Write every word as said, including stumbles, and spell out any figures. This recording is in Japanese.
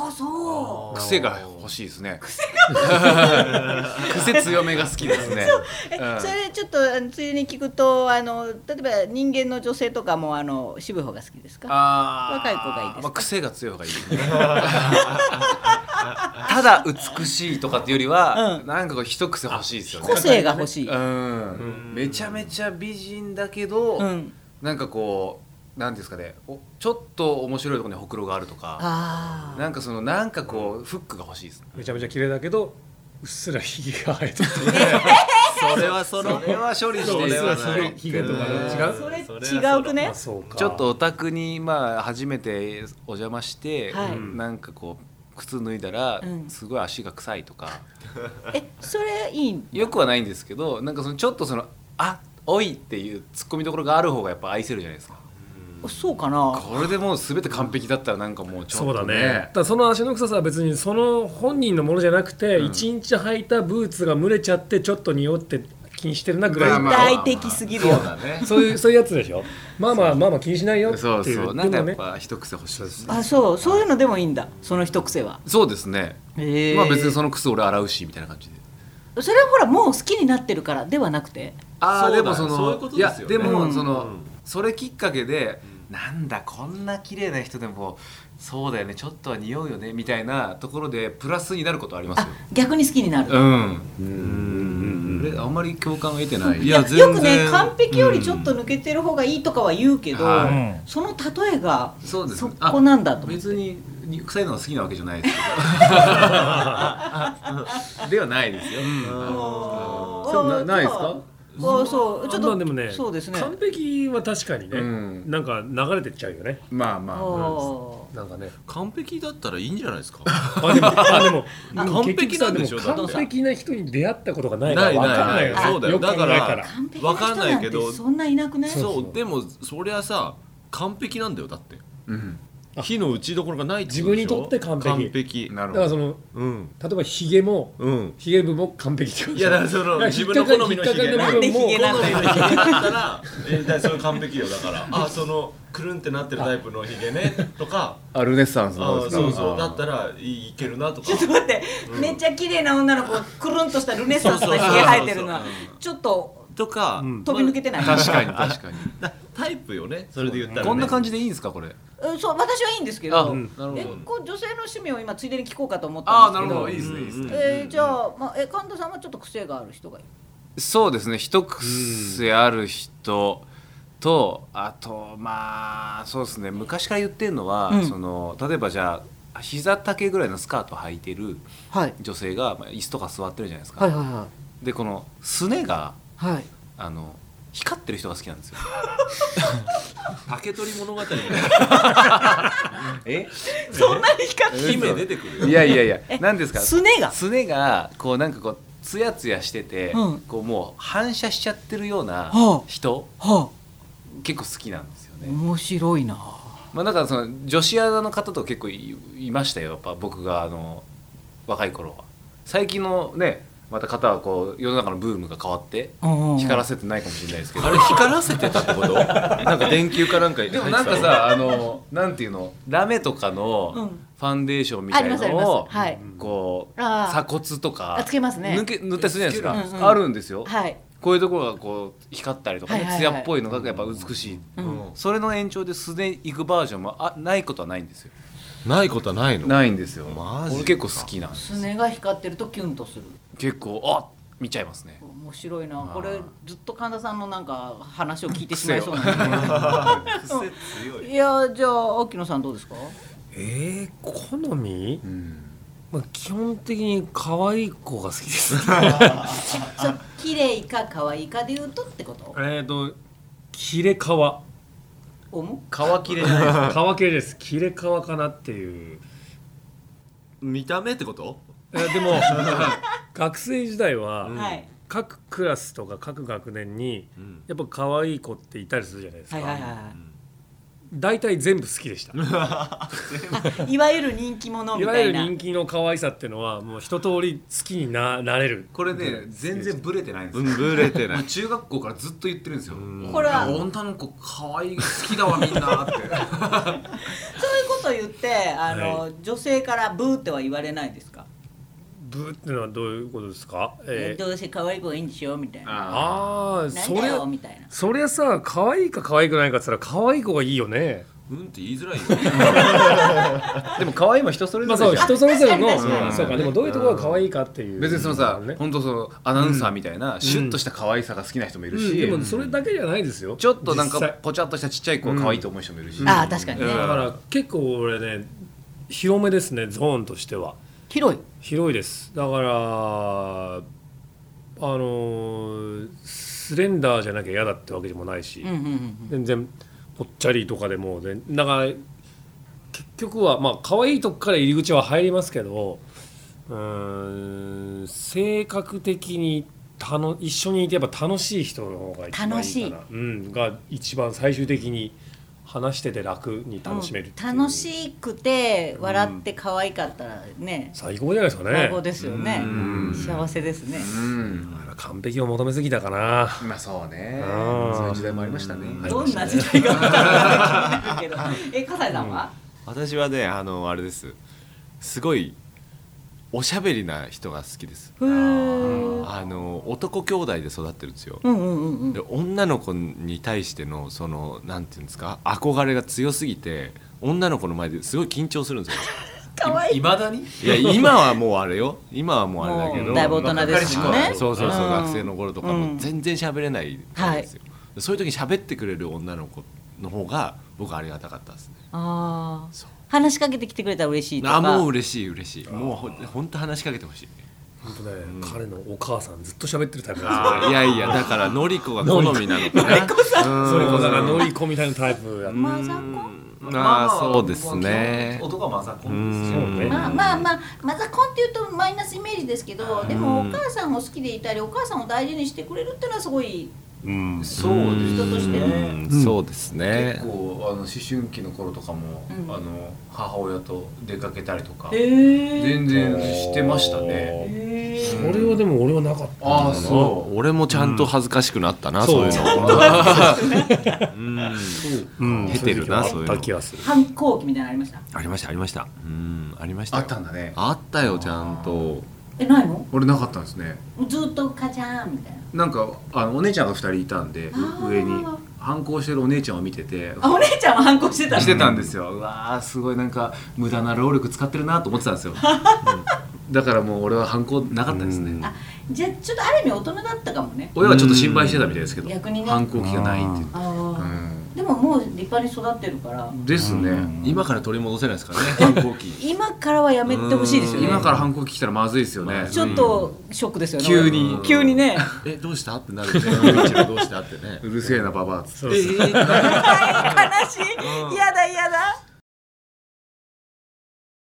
ああそう。 癖が欲しいですね。癖が癖強めが好きですね。 え、うん、それちょっとついでに聞くと、あの例えば人間の女性とかもあの渋い方が好きですか？あ、若い子がいいですか？ まあ、癖が強い方がいいですね。ただ美しいとかっていうよりは、うん、なんかこう一癖欲しいですよね。 個性が欲しい。 うん、うん、めちゃめちゃ美人だけど、うん、なんかこう。なんですかね、ちょっと面白いところにほくろがあるとか、あなんかそのなんかこうフックが欲しいです、ね、 めちゃめちゃ綺麗だけどうっすらひげが生えてるそれはそのそれは処理してれはないひげとか違うそれ違うくね、 ちょっとお宅にまあ初めてお邪魔して、はい、なんかこう靴脱いだら、うん、すごい足が臭いとかえそれいいんよくはないんですけど、なんかそのちょっとそのあおいっていうツッコミどころがある方がやっぱ愛せるじゃないですか。 そうかな。 これでもう全て完璧だったらなんかもうちょっとね。 そうだね。だその足の臭さは別にその本人のものじゃなくて、うん、いちにち履いたブーツが蒸れちゃってちょっと匂って気にしてるなぐらい。 具体的すぎるよ。 そうだね。 そういうそういうやつでしょ。まあまあまあまあ気にしないよっていう。 そうそう。なんかやっぱ一癖欲しいですね。 あ、そうそういうのでもいいんだ。その一癖は。 そうですね。へまあ別にその靴俺洗うしみたいな感じで。 それはほらもう好きになってるからではなくて。 ああでもそのそういうことですよね。 いやでもその、うん、それきっかけで。なんだこんな綺麗な人でもそうだよねちょっとは匂うよねみたいなところでプラスになることありますよ。 逆に好きになる。 うん。うん。あんまり共感を得てない。 いや全然よくね完璧よりちょっと抜けてる方がいいとかは言うけど、うん、その例えがそうです、ね、そこなんだと。 別に臭いのが好きなわけじゃないですけど。ではないですよ。うん、そうなないですか？ そうそうちょっと、 まあでもね、 そうですね、 完璧は確かにね、うん、なんか流れてっちゃうよね。 まあまあ、 うん、なんかね完璧だったらいいんじゃないですか。 あでもあでも完璧なんでしょ。 完璧な人に出会ったことがないから分かんないよね。 そうだよ。だから分かんないけどそんないなくね。 そうでもそりゃさ完璧なんだよだって。うん火の打ちどころがないってことでしょ。 自分にとって完璧。 完璧。 なるほど。だからその、うん、例えばヒゲも、うん、ヒゲ部も完璧ってこと。 いやだからその自分の好みのヒゲなんでヒゲなんだよ。ヒゲだったら、えだそれ完璧よだから。あそのくるんってなってるタイプのヒゲねとか。 あルネッサンスの。 そうそうそうだったらいけるなとか。 ちょっと待って、うん、めっちゃ綺麗な女の子くるんとしたルネッサンスのヒゲ生えてるのはちょっと。 とか、 うん、飛び抜けてない。 確かに確かに。 タイプよね。それで言ったら、ね、 こんな感じでいいんですかこれ。 そう私はいいんですけど。 うん、なるほど。 えこう女性の趣味を今ついでに聞こうかと思ったんですけど。 あなるほどいいですねいいですね。 えー、じゃあまあえ神田さんはちょっと癖がある人がいい。 そうですね一癖ある人とあとまあそうですね昔から言ってるのは、うん、その例えばじゃあ膝丈ぐらいのスカート履いてる女性が、まあ、椅子とか座ってるじゃないですか。 はいはいはい、 でこのすねが、 はい、 あの光ってる人が好きなんですよ。 竹取物語えそんなに光ってる姫出てくる。 いやいやいや何ですか。 すねがすねがこうなんかこうツヤツヤしてて、うん、こうもう反射しちゃってるような人、はあはあ、結構好きなんですよね。 面白いな。 まあだからその女子アナの方と結構 い, いましたよやっぱ僕があの若い頃は。最近のねまた方はこう世の中のブームが変わって光らせてないかもしれないですけど、 あれ光らせてたってこと？なんか電球かなんかでもなんかさあのなんていうのラメとかのファンデーションみたいなのをこう鎖骨とかつけますね。 塗ったりするじゃないですか。あるんですよ。こういうところがこう光ったりとかね、ツヤっぽいのがやっぱ美しい。それの延長で素でいくバージョンもあないことはないんですよ。 ないことはないの？ ないんですよ。 マジ俺結構好きなんです。 すねが光ってるとキュンとする。 結構あ見ちゃいますね。 面白いな。これずっと神田さんのなんか話を聞いてしまいそうなんで。癖強い。いやじゃあ秋野さんどうですか？ えー、好み？うん、まあ基本的に可愛い子が好きです。 そう綺麗か可愛いかで言うとってこと？ えっと切れ皮。 皮切れじゃないですか。皮切れです。切れ皮かなっていう見た目ってこと？ でも学生時代は、うん、各クラスとか各学年に、うん、やっぱ可愛い子っていたりするじゃないですか。はいはいはい、大体全部好きでした。 いわゆる人気者みたいな。 いわゆる人気の可愛さっていうのはもう一通り好きに な, なれる。 これね全然ブレてないんですよ。 ブレてない。 中学校からずっと言ってるんですよ。 これは女の子可愛い好きだわみんなって。そういうここと言ってあの、はい、女性からブーっては言われないですか？ ブーってのはどういうことですか？ えー、どうせ可愛い子がいいんでしょみたいな。 ああ、 そりゃみたいな。 そりゃさ、可愛いか可愛くないかって言ったら可愛い子がいいよね。 うんって言いづらいよ。 でも可愛いも人それぞれじゃん。 まあ、そう人それぞれの、うん、そうか。でもどういうところが可愛いかっていう。 別にそのさ、ね、本当そのアナウンサーみたいな、うん、シュッとした可愛さが好きな人もいるし、 うんうん、でもそれだけじゃないですよ。 ちょっとなんかぽちゃっとしたちっちゃい子は可愛いと思う人もいるし。 うん、ああ確かにね。 だから結構俺ね広めですね、ゾーンとしては。 広い。 広いです。だからあのスレンダーじゃなきゃ嫌だってわけでもないし、うんうんうん、全然ぽっちゃりとかでもで、だから結局はまあ可愛いとこから入り口は入りますけど、うーん性格的にたの一緒にいてやっぱ楽しい人の方が一番いいかな。楽しい、うん、が一番最終的に話してて楽に楽しめるっていう、 うん、楽しくて笑って可愛かったらね、 うん、最高じゃないですかね。 最高ですよね、うん、幸せですね、うん、 完璧を求めすぎたかな。 まあそうね、そういう時代もありましたね。 どんな時代があったか気になるけどえ、笠井さんは？ うん、私はね、あのあれです、すごいおしゃべりな人が好きです。あの男兄弟で育ってるんですよ、うんうんうん、で女の子に対してのそのなんていうんですか、憧れが強すぎて女の子の前ですごい緊張するんですよ。 かわいい。 いまだに？いや今はもうあれよ、今はもうあれだけど、 だいぶ大人ですもんね。 そうそうそう、うん、学生の頃とかも全然喋れないんですよ、はい、そういう時に喋ってくれる女の子の方が僕はありがたかったですね。 ああ、話しかけてきてくれたら嬉しいとか。 あ、もう嬉しい嬉しい、もうほほんと話しかけてほしい。 本当ね、うん、彼のお母さんずっと喋ってるタイプなんですよ。 いやいや、だからのりこが好みなのかな。 のりこさん、それこそだからのりこみたいなタイプや。 マザコン。 ああ、そうですね。 男はマザコンですよね。 まあまあまあマザコンっていうとマイナスイメージですけど、でもお母さんを好きでいたりお母さんを大事にしてくれるっていうのはすごい。 うん、そうです人としてね、うん、そうですね。 結構あの思春期の頃とかも、うん、あの母親と出かけたりとか、全然してましたね。 それはでも俺はなかった。 ああ、そう。俺もちゃんと恥ずかしくなったな、うん、そういうの。うん、経てるな、そういうの。 反抗期みたいなのありました？ ありましたありました。うん、ありました。 あったんだね。 あったよ、ちゃんと。 え、ないの？ 俺なかったんですね。 ずっとカチャーンみたいな。 なんかあのお姉ちゃんがふたりいたんで、上に反抗してるお姉ちゃんを見てて、 あ、お姉ちゃんは反抗してたの？ してたんですよ。うわー、すごいなんか無駄な労力使ってるなと思ってたんですよ、うん、だからもう俺は反抗なかったですね。 あ、じゃあちょっとある意味大人だったかもね。 親はちょっと心配してたみたいですけど、 逆にね、 反抗期がないって。 あ、うん、でももう立派に育ってるからですね、うん、 今から取り戻せないですからね、反抗期。 今からはやめてほしいですよね。 今から反抗期来たらまずいですよね。 ちょっとショックですよね、 急に急にね。 え、どうしたってなるね。どうしたってね。 うるせえなババアっつって。 悲しい、嫌だ嫌だ。